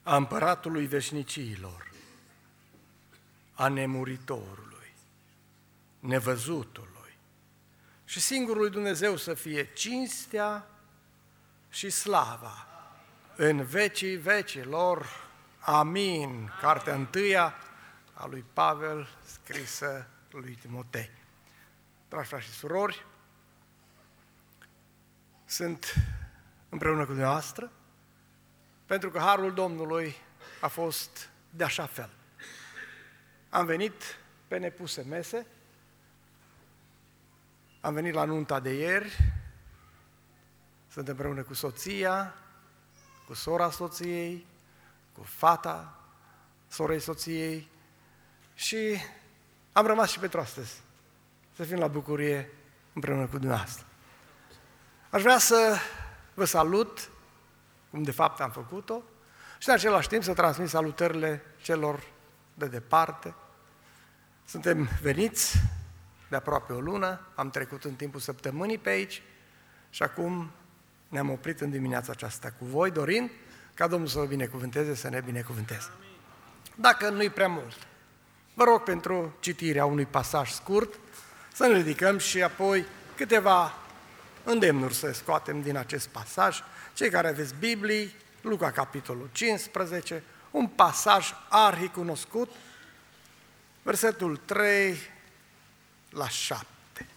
a Împăratului Veșniciilor, a Nemuritorului, Nevăzutului și singurului Dumnezeu să fie cinstea și slava în vecii vecilor. Amin. Cartea întâia a lui Pavel, scrisă lui Timotei. Dragi frați și surori, sunt împreună cu dumneavoastră pentru că harul Domnului a fost de așa fel. Am venit pe nepuse mese, am venit la nunta de ieri, sunt împreună cu soția, cu sora soției, cu fata sorei soției și am rămas și pentru astăzi, să fim la bucurie împreună cu dumneavoastră. Aș vrea să vă salut, cum de fapt am făcut-o, și în același timp să transmit salutările celor de departe. Suntem veniți de aproape o lună, am trecut în timpul săptămânii pe aici și acum ne-am oprit în dimineața aceasta cu voi, dorind ca Domnul să vă binecuvânteze, să ne binecuvânteze. Dacă nu-i prea mult, vă rog pentru citirea unui pasaj scurt, să ne ridicăm și apoi câteva îndemnuri să scoatem din acest pasaj. Cei care aveți Biblii, Luca capitolul 15, un pasaj arhicunoscut, versetul 3 la 7.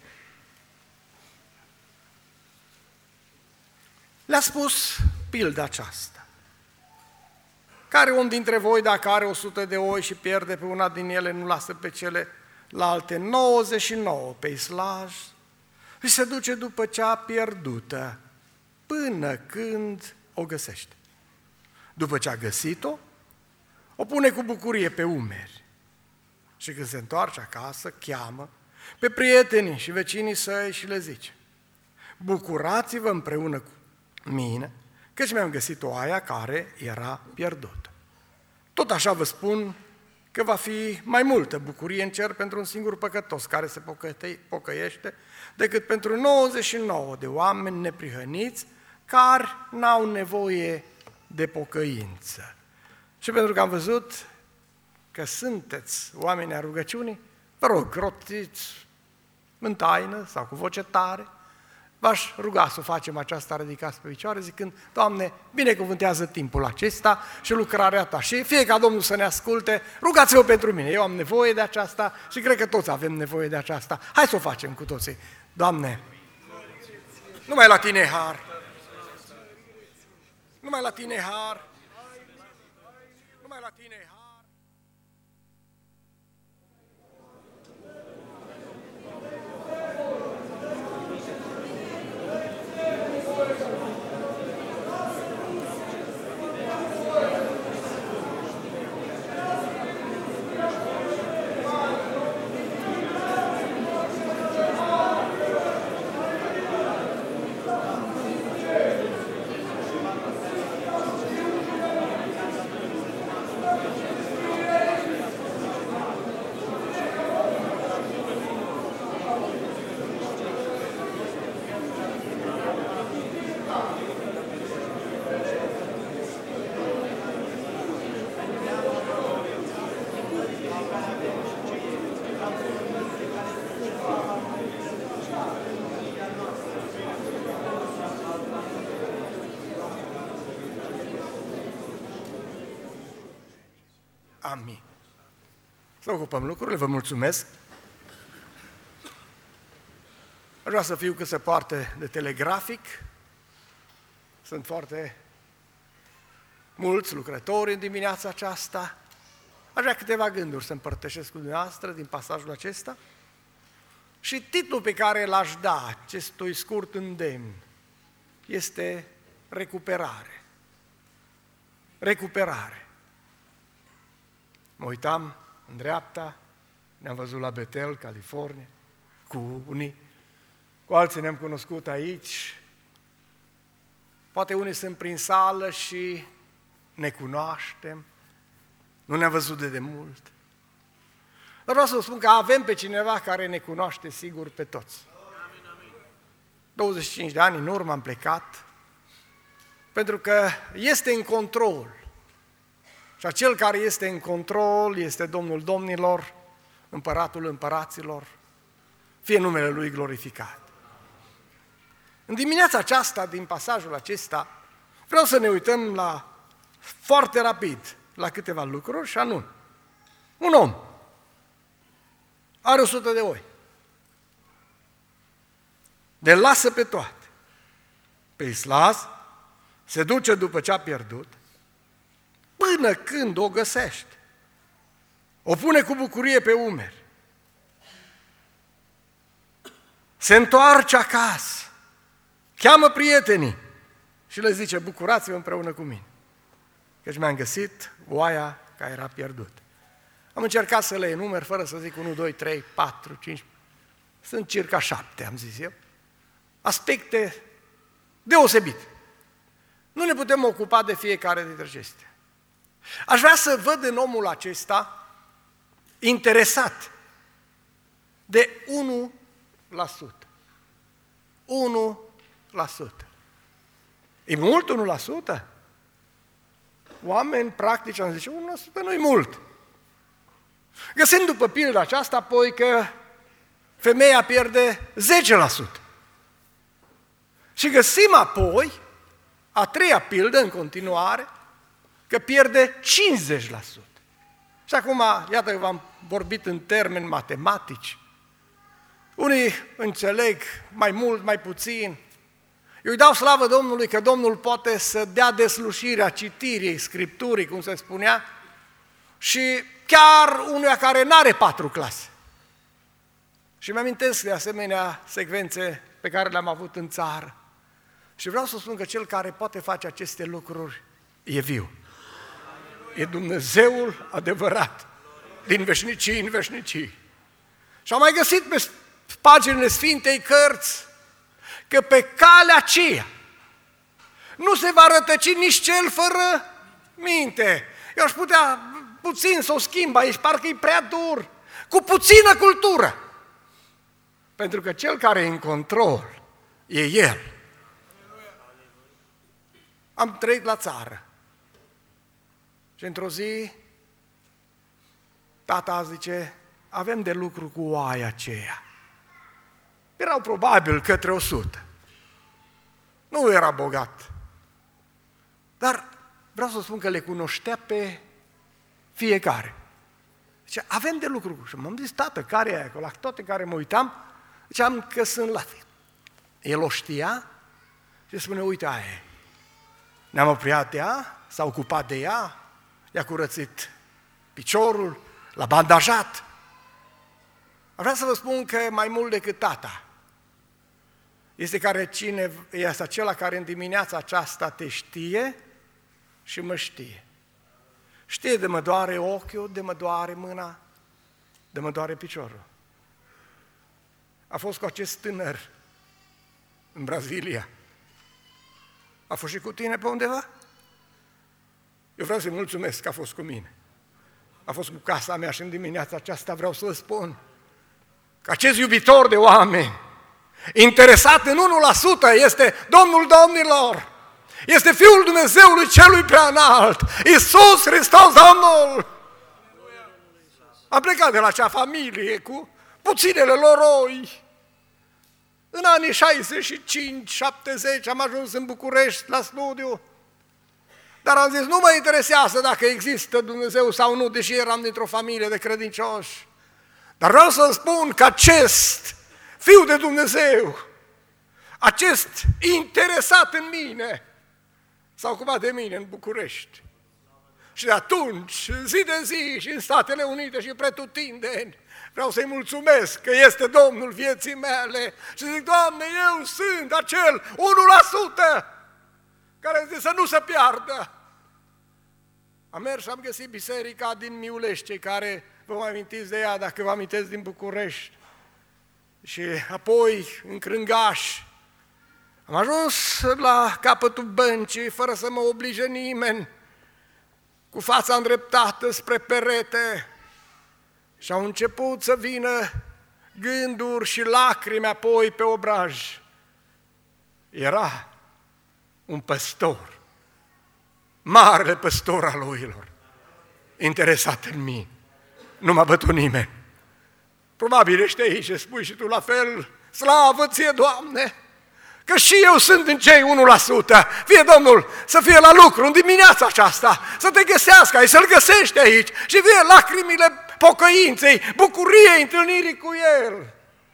Le-a spus pilda aceasta. Care om dintre voi, dacă are 100 de oi și pierde pe una din ele, nu lasă pe celelalte 99 pe islaj și se duce după cea pierdută până când o găsește. După ce a găsit-o, o pune cu bucurie pe umeri și când se întoarce acasă, cheamă pe prietenii și vecinii săi și le zice: bucurați-vă împreună cu mine, căci mi-am găsit oaia care era pierdută. Tot așa vă spun că va fi mai multă bucurie în cer pentru un singur păcătos care se pocăiește, decât pentru 99 de oameni neprihăniți care n-au nevoie de pocăință. Și pentru că am văzut că sunteți oameni a rugăciunii, vă rog, rostiți în taină sau cu voce tare, v-aș ruga să facem aceasta ridicați pe picioare, zicând: Doamne, binecuvântează timpul acesta și lucrarea Ta și fie ca Domnul să ne asculte, rugați-vă pentru mine, eu am nevoie de aceasta și cred că toți avem nevoie de aceasta. Hai să o facem cu toții. Doamne, numai la Tine har, numai la Tine har, numai la Tine har. Amin. Să ocupăm lucrurile, vă mulțumesc. Aș vrea să fiu cât se poate de telegrafic. Sunt foarte mulți lucrători în dimineața aceasta. Aș vrea câteva gânduri să împărtășesc cu dumneavoastră din pasajul acesta. Și titlul pe care l-aș da acestui scurt îndemn este recuperare. Recuperare. Mă uitam în dreapta, ne-am văzut la Bethel, California, cu unii, cu alții ne-am cunoscut aici. Poate unii sunt prin sală și ne cunoaștem, nu ne-am văzut de demult. Dar vreau să vă spun că avem pe cineva care ne cunoaște sigur pe toți. 25 de ani în urmă am plecat, pentru că este în control Și acel care este în control este Domnul Domnilor, Împăratul Împăraților, fie numele Lui glorificat. În dimineața aceasta, din pasajul acesta, vreau să ne uităm foarte rapid la câteva lucruri și anume, un om are 100 de oi, le lasă pe toate, pe islas, se duce după ce a pierdut, până când o găsește, o pune cu bucurie pe umeri, se întoarce acasă, cheamă prietenii și le zice, bucurați-vă împreună cu mine, căci mi-am găsit oaia care era pierdută. Am încercat să le enumer fără să zic 1, 2, 3, 4, 5, sunt circa 7, am zis eu, aspecte deosebite. Nu ne putem ocupa de fiecare dintre acestea. Aș vrea să văd în omul acesta interesat de 1%. 1%. E mult 1%? Oameni practici am zis, 1% nu e mult. Găsim după pilda aceasta apoi că femeia pierde 10%. Și găsim apoi, a treia pildă în continuare, că pierde 50%. Și acum, iată că v-am vorbit în termeni matematici. Unii înțeleg mai mult, mai puțin. Eu îi dau slavă Domnului că Domnul poate să dea deslușirea citirii Scripturii, cum se spunea, și chiar unuia care n-are 4 clase. Și mi-amintesc de asemenea secvențe pe care le-am avut în țară. Și vreau să spun că cel care poate face aceste lucruri e viu. E Dumnezeul adevărat, din veșnicii în veșnicii. Și am mai găsit pe paginile Sfintei Cărți că pe calea aceea nu se va rătăci nici cel fără minte. Eu aș putea puțin să o schimb aici, parcă e prea dur, cu puțină cultură. Pentru că cel care e în control e El. Am trăit la țară și într-o zi tata zice, avem de lucru cu oaia aceea. Erau probabil către 100. Nu era bogat. Dar vreau să spun că le cunoștea pe fiecare. Zice, avem de lucru. Și m-am zis, tată, care e aia? La toate care mă uitam, ziceam că sunt la fel. El o știa și spune, uite, aia e. Ne-am apropiat de ea, s-a ocupat de ea, i-a curățit piciorul, l-a bandajat. Vreau să vă spun că mai mult decât tata este acela care în dimineața aceasta te știe și mă știe. Știe de mă doare ochiul, de mă doare mâna, de mă doare piciorul. A fost cu acest tânăr în Brazilia. A fost și cu tine pe undeva? Eu vreau să-i mulțumesc că a fost cu mine. A fost cu casa mea și în dimineața aceasta vreau să vă spun că acest iubitor de oameni, interesat în 1%, este Domnul Domnilor, este Fiul Dumnezeului Celui Preaînalt, Iisus Hristos Domnul. Am plecat de la acea familie cu puținele lor oi. În anii 65-70 am ajuns în București la studiu, dar am zis, nu mă interesează dacă există Dumnezeu sau nu, deși eram dintr-o familie de credincioși. Dar vreau să spun că acest Fiu de Dumnezeu, acest interesat în mine, s-a ocupat de mine în București. Și de atunci, zi de zi și în Statele Unite și pretutindeni, vreau să-i mulțumesc că este Domnul vieții mele și zic, Doamne, eu sunt acel 1% care zice să nu se piardă. Am mers și am găsit biserica din Miulești, cei care vă mai amintiți de ea, dacă vă amintiți din București. Și apoi în Crângaș. Am ajuns la capătul băncii, fără să mă oblige nimeni, cu fața îndreptată spre perete. Și au început să vină gânduri și lacrimi apoi pe obraj. Era un păstor, marele păstor al oilor. interesat în mine. Nu m-a bătut nimeni. Probabil ești aici și spui și tu la fel, slavă ție, Doamne, că și eu sunt în cei 1%. Fie Domnul să fie la lucru în dimineața aceasta, să te găsească aici, să-L găsești aici și fie lacrimile pocăinței, bucuriei întâlnirii cu El.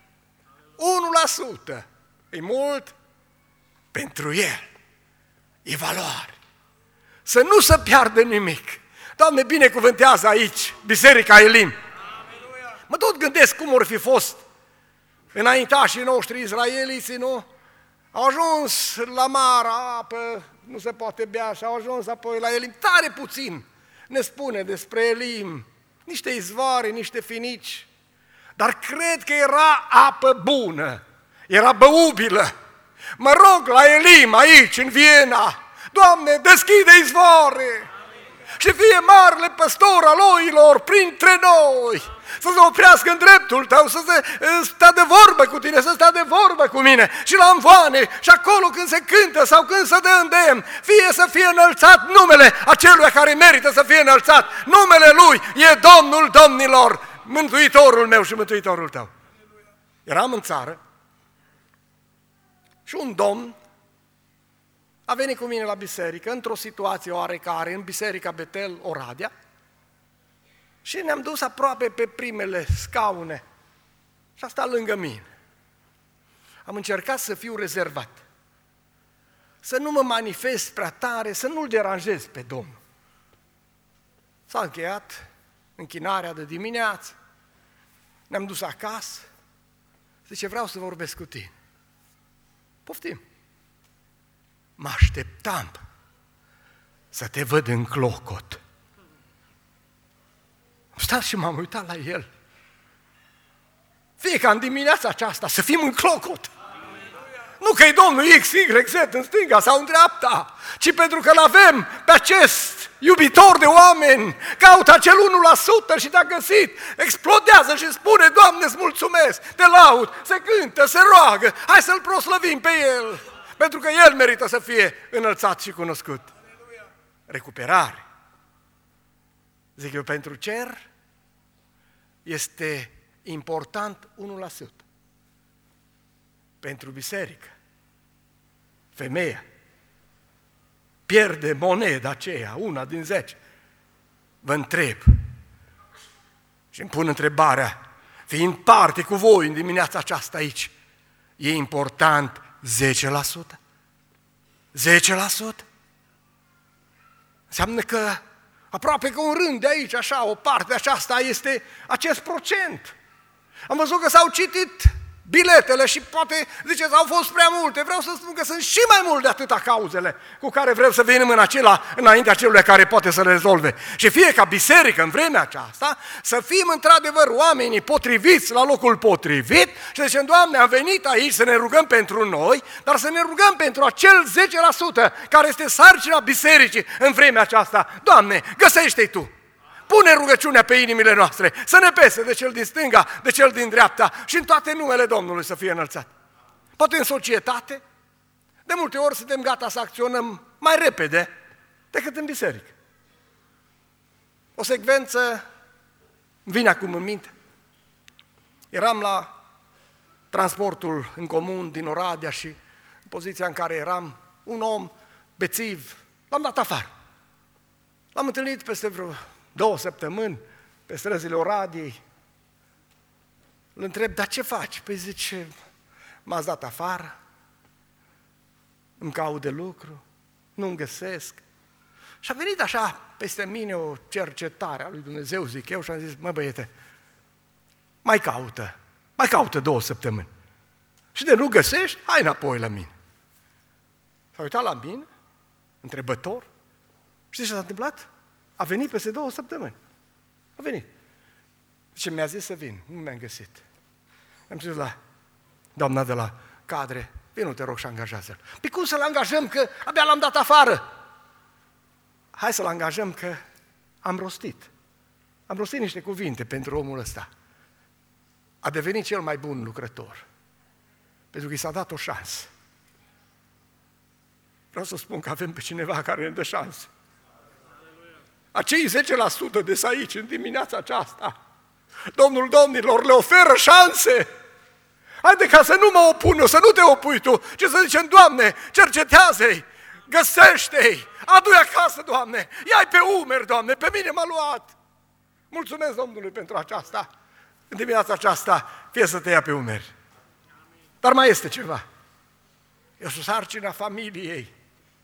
1% e mult pentru El, e valoare. Să nu se piardă nimic. Doamne, binecuvântează aici Biserica Elim. Mă tot gândesc cum or fi fost înaintașii noștri izraeliții, nu? Au ajuns la Mara, apă, nu se poate bea, și au ajuns apoi la Elim. Tare puțin ne spune despre Elim, niște izvoare, niște finici, dar cred că era apă bună, era băubilă. Mă rog la Elim, aici, în Viena, Doamne, deschide izvoare și fie marele păstor al oilor printre noi, să se oprească în dreptul tău, să se stea de vorbă cu tine, să stea de vorbă cu mine și la învoane și acolo când se cântă sau când se dă îndemn, fie să fie înălțat numele acelui care merită să fie înălțat. Numele Lui e Domnul Domnilor, Mântuitorul meu și Mântuitorul tău. Eram în țară și un domn a venit cu mine la biserică, într-o situație oarecare, în Biserica Betel, Oradea, și ne-am dus aproape pe primele scaune și a stat lângă mine. Am încercat să fiu rezervat, să nu mă manifest prea tare, să nu-L deranjez pe Domnul. S-a încheiat închinarea de dimineață, ne-am dus acasă, zice, vreau să vorbesc cu tine. Poftim. Mă așteptam să te văd în clocot. Am stat și m-am uitat la el. Fie ca în dimineața aceasta să fim în clocot. Nu că e Domnul X, Y, Z în stânga sau în dreapta, ci pentru că l-avem pe acest iubitor de oameni, caută acel 1% și te-a găsit, explodează și spune, Doamne, îți mulțumesc, te laud, se cântă, se roagă, hai să-L proslăvim pe El, pentru că El merită să fie înălțat și cunoscut. Recuperare. Zic eu, pentru cer este important 1%. Pentru biserică, femeia pierde moneda aceea, 1 din 10. Vă întreb și îmi pun întrebarea, fiind parte cu voi în dimineața aceasta aici, e important 10%? 10%? Înseamnă că aproape că un rând de aici, așa, o parte aceasta este acest procent. Am văzut că s-au citit biletele și poate, ziceți, au fost prea multe. Vreau să spun că sunt și mai mult de atâta cauzele cu care vrem să venim înaintea celui care poate să le rezolve. Și fie ca biserică în vremea aceasta să fim într-adevăr oamenii potriviți la locul potrivit și să zicem, Doamne, am venit aici să ne rugăm pentru noi, dar să ne rugăm pentru acel 10% care este sarcina bisericii în vremea aceasta. Doamne, găsește-i Tu! Pune rugăciunea pe inimile noastre, să ne pese de cel din stânga, de cel din dreapta și în toate numele Domnului să fie înălțat. Poate în societate, de multe ori suntem gata să acționăm mai repede decât în biserică. O secvență vine acum în minte. Eram la transportul în comun din Oradea și în poziția în care eram, un om bețiv, l-am dat afară. L-am întâlnit peste vreo 2 săptămâni pe străzile Oradiei. Îl întreb, dar ce faci? Păi zice, m-ați dat afară, îmi caut de lucru, nu-mi găsesc. Și a venit așa peste mine o cercetare a lui Dumnezeu, zic eu, și am zis, mă băiete, mai caută 2 săptămâni. Și de nu găsești, hai înapoi la mine. S-a uitat la mine, întrebător. Știți ce s-a întâmplat? A venit peste 2 săptămâni. A venit. Ce mi-a zis să vin, nu mi-am găsit. Am zis la doamna de la cadre, vino te rog și angajează-l. Păi cum să-l angajăm că abia l-am dat afară? Hai să-l angajăm că am rostit. Am rostit niște cuvinte pentru omul ăsta. A devenit cel mai bun lucrător. Pentru că i s-a dat o șansă. Vreau să spun că avem pe cineva care ne dă șansă. acei 10% de aici în dimineața aceasta, Domnul Domnilor le oferă șanse. Haide ca să nu mă opun eu, să nu te opui tu, ci să zicem, Doamne, cercetează-i, găsește-i, adu-i acasă, Doamne, ia-i pe umeri, Doamne, pe mine m-a luat. Mulțumesc Domnului pentru aceasta. În dimineața aceasta, fie să te ia pe umeri. Dar mai este ceva. E o sarcină a familiei.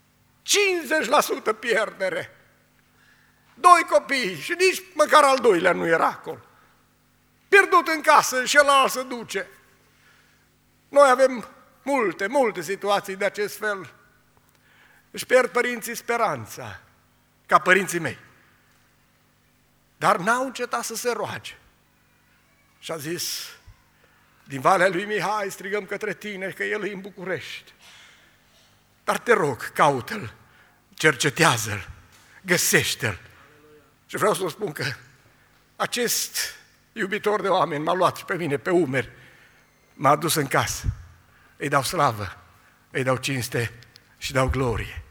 50% pierdere. 2 copii și nici măcar al doilea nu era acolo. Pierdut în casă și ălalt se duce. Noi avem multe situații de acest fel. Își pierd părinții speranța, ca părinții mei. Dar n-au încetat să se roage. Și a zis, din Valea lui Mihai strigăm către tine, că el e în București. Dar te rog, caută-l, cercetează-l, găsește-l. Și vreau să vă spun că acest iubitor de oameni m-a luat și pe mine pe umeri, m-a adus în casă. Îi dau slavă, îi dau cinste și dau glorie.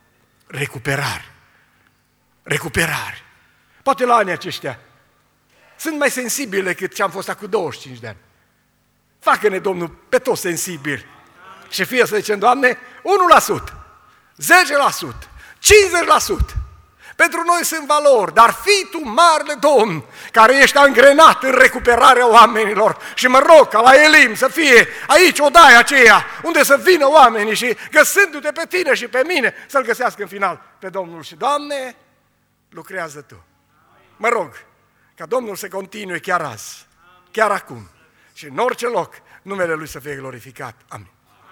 Recuperare. Poate la anii aceștia sunt mai sensibile decât ce am fost acum 25 de ani. Facă-ne, Domnul, pe toți sensibili. Și fie să zicem, Doamne, 1%, 10%, 50%. Pentru noi sunt valori, dar fii Tu, marele Domn, care ești angrenat în recuperarea oamenilor. Și mă rog ca la Elim să fie aici odaia aceea, unde să vină oamenii și găsându-te pe tine și pe mine, să-L găsească în final pe Domnul. Și, Doamne, lucrează Tu. Mă rog ca Domnul să continue chiar azi, chiar acum și în orice loc, numele Lui să fie glorificat. Amin.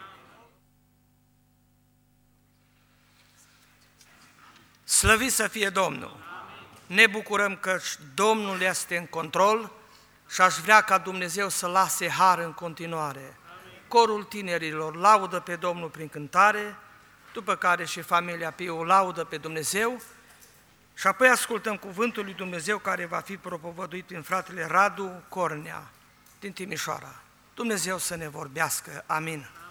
Slăvit să fie Domnul! Ne bucurăm că Domnul este în control și aș vrea ca Dumnezeu să lase har în continuare. Corul tinerilor laudă pe Domnul prin cântare, după care și familia Piu laudă pe Dumnezeu și apoi ascultăm cuvântul lui Dumnezeu care va fi propovăduit prin fratele Radu Cornea din Timișoara. Dumnezeu să ne vorbească. Amin.